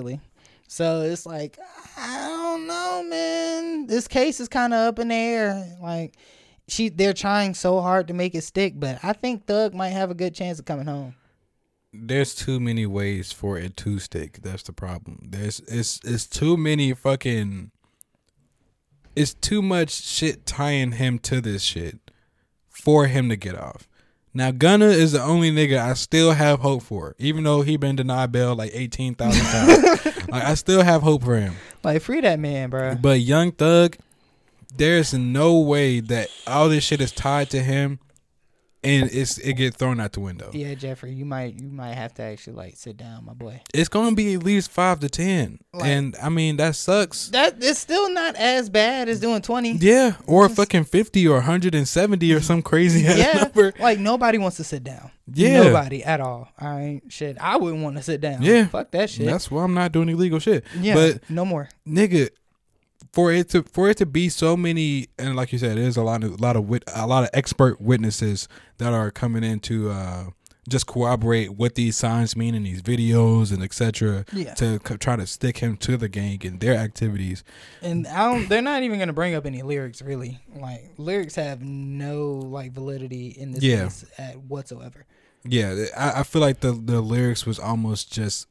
So it's like, I don't know, man. This case is kind of up in the air. Like, they're trying so hard to make it stick, but I think Thug might have a good chance of coming home. There's too many ways for it to stick. That's the problem. It's too many fucking. It's too much shit tying him to this shit for him to get off. Now, Gunna is the only nigga I still have hope for, even though he been denied bail like 18,000 times. Like, I still have hope for him. Like, free that man, bro. But Young Thug, there's no way that all this shit is tied to him and it get thrown out the window. Yeah, Jeffrey, you might have to actually like sit down, my boy. It's gonna be at least 5 to 10, and I mean that sucks. That it's still not as bad as doing 20. Yeah, or fucking 50 or 170 or some crazy ass number. Like nobody wants to sit down. Yeah, nobody at all. All right, shit. I wouldn't want to sit down. Yeah, fuck that shit. That's why I'm not doing illegal shit. Yeah, but no more, nigga. For it to be so many, and like you said, there's a lot of expert witnesses that are coming in to just corroborate what these signs mean in these videos and etc. Yeah. To try to stick him to the gang and their activities. And they're not even gonna bring up any lyrics really. Like lyrics have no like validity in this case whatsoever. Yeah, I feel like the lyrics was almost just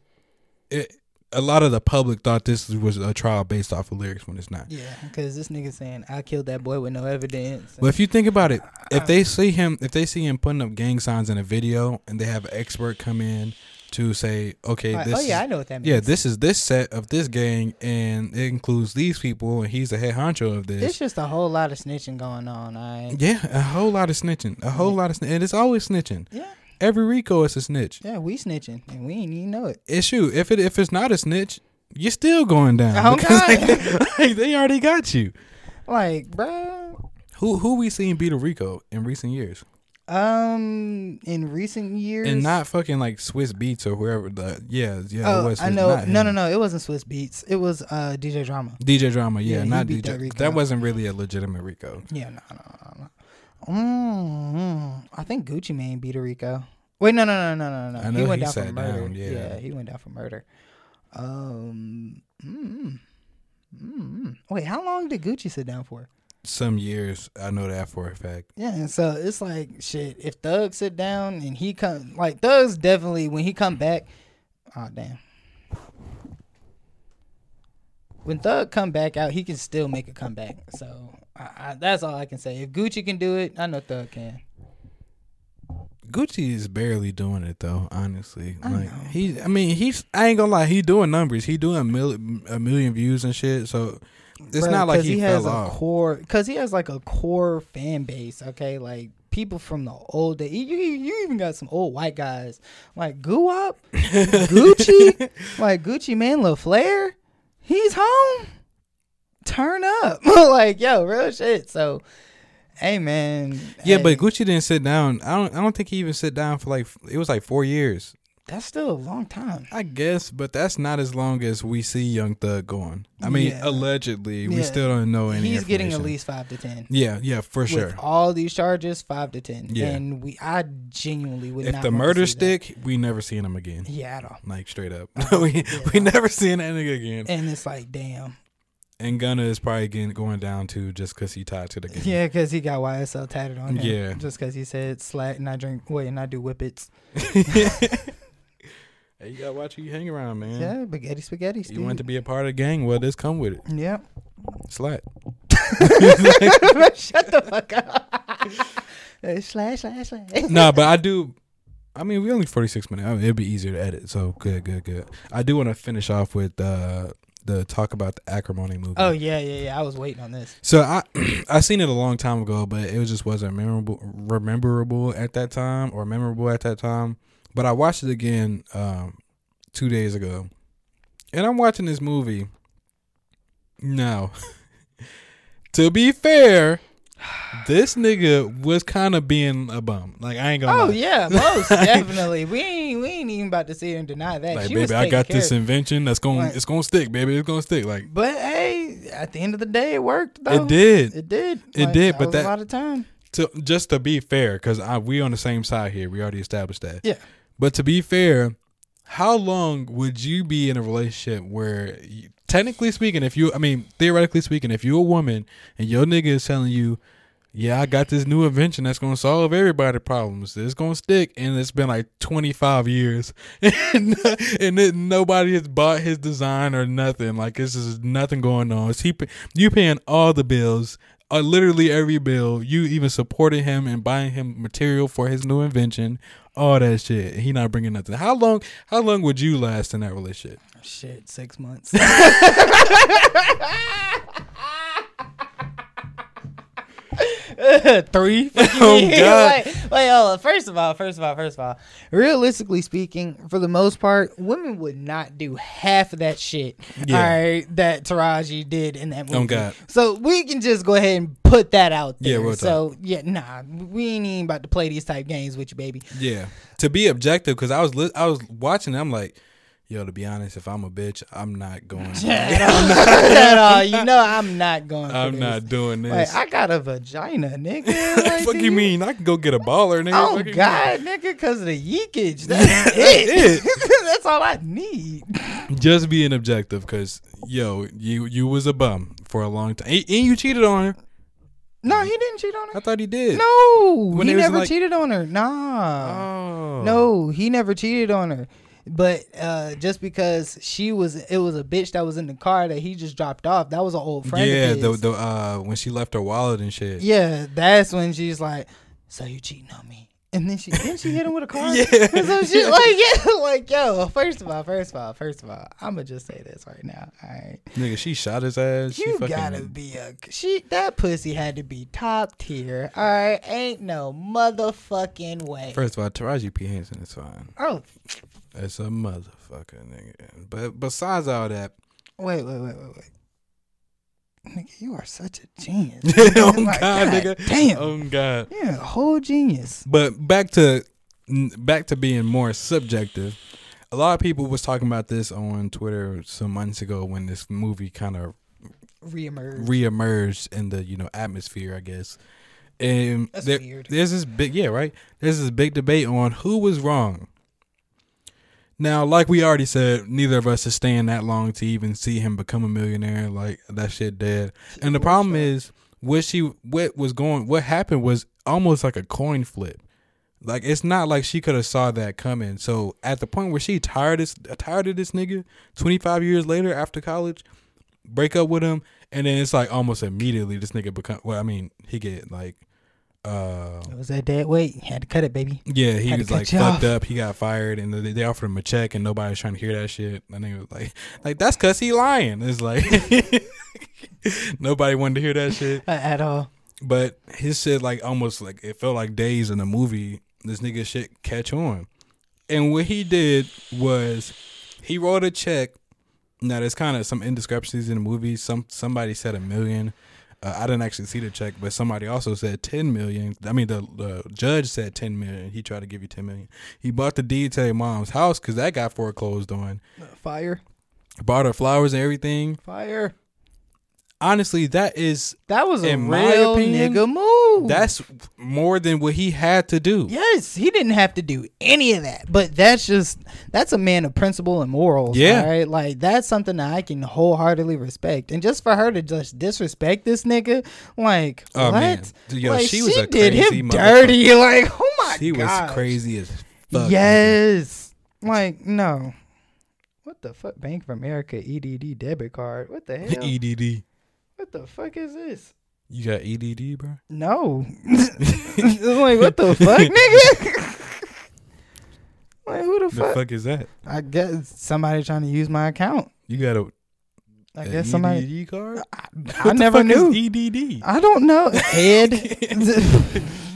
it. A lot of the public thought this was a trial based off of lyrics when it's not. Yeah, because this nigga saying I killed that boy with no evidence. But if you think about it, if they see him putting up gang signs in a video, and they have an expert come in to say, okay, like, I know what that means. Yeah, this is this set of this gang, and it includes these people, and he's the head honcho of this. It's just a whole lot of snitching going on. Yeah, a whole lot of snitching, and it's always snitching. Yeah. Every RICO is a snitch. Yeah, we snitching, and we ain't even know it. It's you. If it's not a snitch, you're still going down. Oh, because they already got you. Like, bro. Who we seen beat a RICO in recent years? In recent years, and not fucking like Swiss Beats or whoever. Oh, it was. I know. No, it wasn't Swiss Beats. It was DJ Drama. DJ Drama, yeah, not DJ. That wasn't really a legitimate RICO. Yeah, no. I think Gucci Mane beat a RICO. Wait, no. I know he went down sat for murder. down, yeah, he went down for murder. Wait, how long did Gucci sit down for? Some years. I know that for a fact. Yeah, and so it's like shit. If Thug sit down and he come, like Thug's definitely when he come back. Oh damn. When Thug come back out, he can still make a comeback. So that's all I can say. If Gucci can do it, I know Thug can. Gucci is barely doing it though, honestly. I ain't gonna lie, he doing numbers. He doing a million views and shit. So it's not like he has fell a off. core, because he has like a core fan base. Okay, like people from the old days. You even got some old white guys like Guwap, Gucci, like Gucci Mane, Lil Flair. He's home. Turn up. Like, yo, real shit. So, hey, man. Yeah, hey. But Gucci didn't sit down. I don't think he even sit down for it was like 4 years. That's still a long time. I guess, but that's not as long as we see Young Thug going. I mean, allegedly. We still don't know any He's getting at information. least 5 to 10. Yeah, for sure. With all these charges, 5 to 10. Yeah. And I genuinely would if not the want murder to see stick, that. we never seen him again. Yeah, at all. Like, straight up. we never seen that nigga again. And it's like, damn. And Gunna is probably going down too just because he tied to the game. Yeah, because he got YSL tatted on him. Yeah. Just because he said slat and I do whippets. Hey, you gotta watch who you hang around, man. Yeah, spaghetti. You want to be a part of the gang? Well, this come with it. Yeah. Slat. Shut the fuck up. Slash. Nah, but I do. I mean, we only 46 minutes. I mean, it'd be easier to edit. So good. I do want to finish off with the talk about the Acrimony movie. Oh yeah. I was waiting on this. So I seen it a long time ago, but it just wasn't memorable at that time. But I watched it again 2 days ago, and I'm watching this movie now. To be fair, This nigga was kind of being a bum. Like, I ain't gonna lie. Yeah, most definitely. We ain't even about to sit here and deny that. Like, She baby, was I got this care. invention that's gonna Like- it's gonna stick, baby. It's gonna stick. Like, But hey, at the end of the day, it worked. Though. it did. It did. It did, but was that- a lot of time. Just to be fair, because we on the same side here. We already established that. Yeah. But to be fair, how long would you be in a relationship where, technically speaking, theoretically speaking, if you're a woman and your nigga is telling you, yeah, I got this new invention that's going to solve everybody's problems. It's going to stick. And it's been like 25 years. and nobody has bought his design or nothing. Like, this is nothing going on. You paying all the bills, literally every bill. You even supported him and buying him material for his new invention. All that shit. He not bringing nothing. How long would you last in that relationship? Shit, 6 months. 3. Oh, God. Wait, hold on. First of all, realistically speaking, for the most part, women would not do half of that shit. Yeah. All right, that Taraji did in that movie. Oh, God. So we can just go ahead and put that out there. Yeah, real so yeah, nah, we ain't even about to play these type games with you, baby. Yeah. To be objective, because I was watching it, I'm like, yo, to be honest, if I'm a bitch, I'm not going. At all. You know, I'm not going. For I'm this. not doing this. Like, I got a vagina, nigga. Like, Fuck you mean? I can go get a baller, nigga. Oh Fuck you God, nigga, because of the yeekage. That's it. That's all I need. mean? Just being objective, because yo, you was a bum for a long time, and you cheated on her. No, he didn't cheat on her. I thought he did. No, When he they was never like- cheated on her. Nah. Oh. No, he never cheated on her. But just because it was a bitch that was in the car that he just dropped off. That was an old friend Yeah, of his. the when she left her wallet and shit. Yeah, that's when she's like, "So you cheating on me?" And then she hit him with a car. Yeah. So she like yo. First of all, I'ma just say this right now. All right, Nigga, she shot his ass. you gotta be that pussy had to be top tier. All right, ain't no motherfucking way. First of all, Taraji P. Henson is fine. Oh, It's a motherfucker, nigga. But besides all that, wait. Nigga, you are such a genius. oh Like, God, nigga, damn. oh God. Yeah, a whole genius. But back to being more subjective. A lot of people was talking about this on Twitter some months ago when this movie kind of reemerged in the atmosphere, I guess. And That's weird. There's this big There's this big debate on who was wrong. Now, like we already said, neither of us is staying that long to even see him become a millionaire. Like, that shit dead. And the problem is, what happened was almost like a coin flip. Like, it's not like she could have saw that coming. So at the point where she tired of this nigga 25 years later after college, break up with him, and then it's like almost immediately this nigga he get like It was that dead weight. Had to cut it, baby. yeah, he Had to was like cut you fucked off. up. He got fired, and they offered him a check, and nobody was trying to hear that shit. And he was like that's cause he lying. It's like nobody wanted to hear that shit. At all. But his shit almost it felt like days in the movie. This nigga shit catch on, and what he did was he wrote a check. Now there's kind of some indiscrepancies in the movie. Somebody said $1 million. I didn't actually see the check, but somebody also said 10 million. I mean, the judge said 10 million. He tried to give you 10 million. He bought the deed to your mom's house because that got foreclosed on. Fire. Bought her flowers and everything. Fire. Honestly, that was a in my real opinion, nigga move. That's more than what he had to do. Yes, he didn't have to do any of that. But that's a man of principle and morals. Yeah. All right? Like, that's something that I can wholeheartedly respect. And just for her to just disrespect this nigga, like, Oh, what? man. Yo, Like, she was a did crazy him dirty. motherfucker. Like, oh my She was gosh. crazy as fuck. Yes. Like, no. What the fuck? Bank of America EDD debit card. What the hell? EDD. What the fuck is this? You got EDD, bro? No. Like, what the fuck, nigga? Like, who the The fuck? fuck is that? I guess somebody trying to use my account. You got a I guess somebody. EDD card? I never knew. EDD. I don't know. Ed.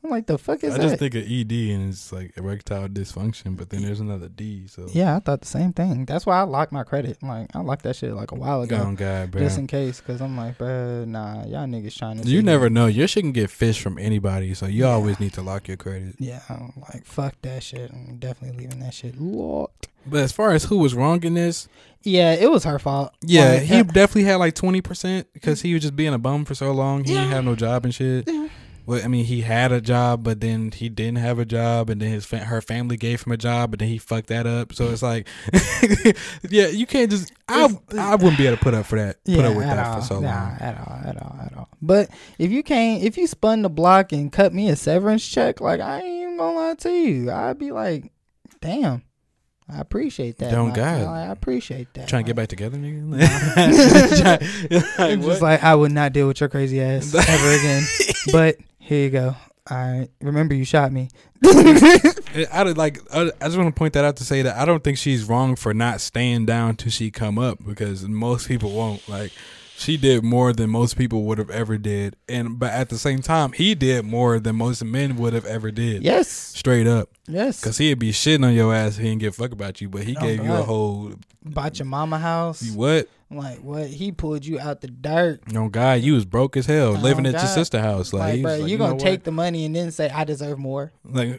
I'm like, the fuck is I that? just think of ED and it's like erectile dysfunction, but then there's another D. So yeah, I thought the same thing. That's why I locked my credit. Like, I locked that shit like a while ago. Oh God, bro. Just in case, because I'm like, bro, nah, y'all niggas trying to. You never know. Your shit can get fished from anybody, so you always need to lock your credit. Yeah, I'm like, fuck that shit. I'm definitely leaving that shit locked. But as far as who was wrong in this, yeah, it was her fault. yeah, Like, he definitely had like 20% because he was just being a bum for so long. He didn't have no job and shit. Yeah. Well, I mean, he had a job, but then he didn't have a job, and then her family gave him a job, but then he fucked that up. So it's like, yeah, you can't just. I wouldn't be able to put up for that. Put up with that for so long. At all. But if you spun the block and cut me a severance check, like, I ain't even gonna lie to you, I'd be like, damn. I appreciate that. Don't God. I appreciate that. Trying to get back together, nigga. Like, just like, I would not deal with your crazy ass ever again. But here you go. All right. Remember, you shot me. I just want to point that out to say that I don't think she's wrong for not staying down till she come up, because most people won't. Like, she did more than most people would have ever did, but at the same time, he did more than most men would have ever did. Yes, straight up. Yes, because he'd be shitting on your ass. He didn't give a fuck about you, but he gave you a whole. Bought your mama house. What? Like, what? He pulled you out the dirt. No, God, you was broke as hell, living at your sister's house. Like bro, you gonna take the money and then say, I deserve more? Like,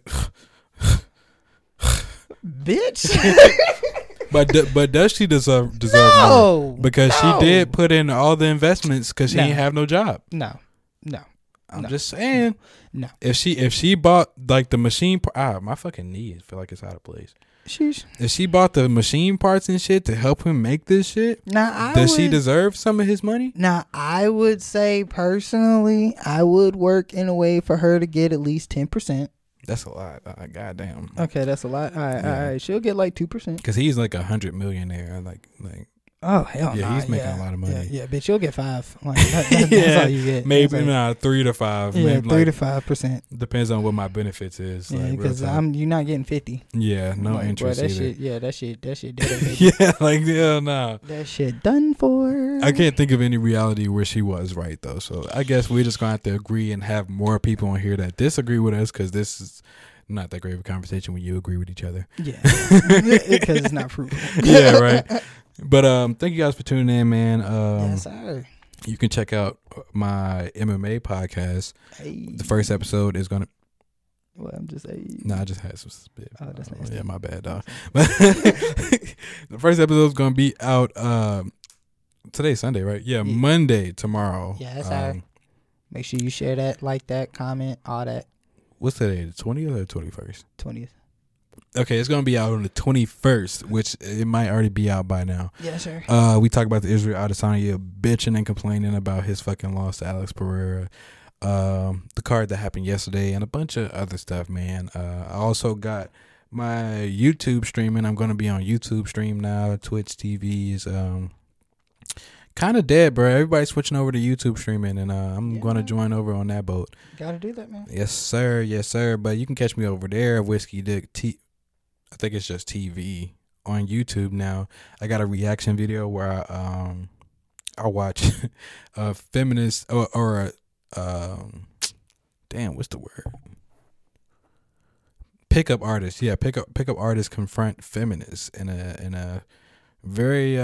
bitch. But does she deserve no, more? Because she did put in all the investments because she didn't have no job. No. I'm just saying. No. If she bought like the machine, my fucking knees feel like it's out of place. Sheesh. If she bought the machine parts and shit to help him make this shit, she deserve some of his money? Now, I would say personally, I would work in a way for her to get at least 10%. That's a lot. Goddamn. Okay, that's a lot. All right. She'll get like 2%. Because he's like $100 millionaire. Like. Oh hell yeah, he's making a lot of money. Yeah, bitch, you'll get 5. Like, that's all you get. Maybe 3 to 5. Yeah, maybe 3 to 5%. Depends on what my benefits is. Yeah, because you're not getting 50. Yeah, no interest. Bro, that shit. Yeah, like hell no. That shit done for. I can't think of any reality where she was right though. So I guess we're just gonna have to agree and have more people on here that disagree with us, because this is not that great of a conversation when you agree with each other. Yeah, because it's not fruitful. Yeah, right. But thank you guys for tuning in, man. Yes, sir. You can check out my MMA podcast. Hey. The first episode is gonna. Well, I'm just saying. No, I just had some spit. Oh, that's nice. Yeah, my bad, dog. But the first episode is gonna be out. Today's Sunday, right? Yeah, Monday tomorrow. Yeah, that's all right. Make sure you share that, like that, comment, all that. What's today? The 20th or the 21st? 20th. Okay, it's gonna be out on the 21st, which it might already be out by now. Yeah, sure. We talk about the Israel Adesanya bitching and complaining about his fucking loss to Alex Pereira, the card that happened yesterday, and a bunch of other stuff, man. I also got my YouTube streaming. I'm gonna be on YouTube stream now. Twitch TV is kind of dead, bro. Everybody's switching over to YouTube streaming, and I'm gonna join over on that boat. Gotta do that, man. Yes, sir. Yes, sir. But you can catch me over there, Whiskey Dick I think it's just TV on YouTube now. I got a reaction video where I watch a feminist or damn, what's the word? Pickup artists. Yeah, pickup artists confront feminists in a very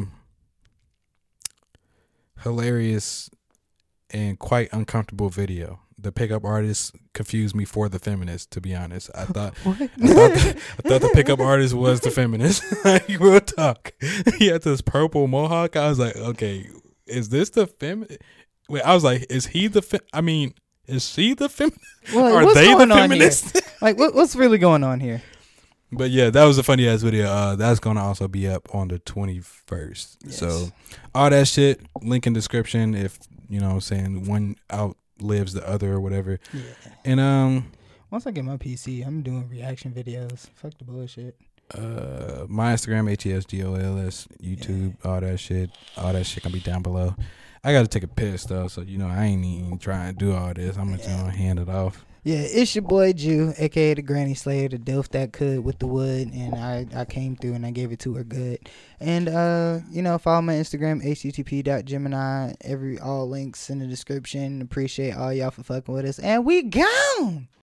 hilarious and quite uncomfortable video. The pickup artist confused me for the feminist, to be honest. I thought the pickup artist was the feminist. Like, real talk. He had this purple mohawk. I was like, okay, is this the feminist? Wait, I was like, is he the is she the feminist? Well, are they the feminist? Like, what's really going on here? But yeah, that was a funny ass video. That's gonna also be up on the 21st. Yes. So all that shit, link in description. If you know what I'm saying, one outlives the other or whatever. Yeah. And once I get my PC, I'm doing reaction videos. Fuck the bullshit. My Instagram, HESGOLS, YouTube, all that shit gonna be down below. I gotta take a piss though, so I ain't even trying to do all this. I'm gonna hand it off. Yeah, it's your boy Jew, aka the Granny Slayer, the Dilf that could with the wood, and I came through and I gave it to her good. And follow my Instagram, http.gemini. All links in the description. Appreciate all y'all for fucking with us. And we gone!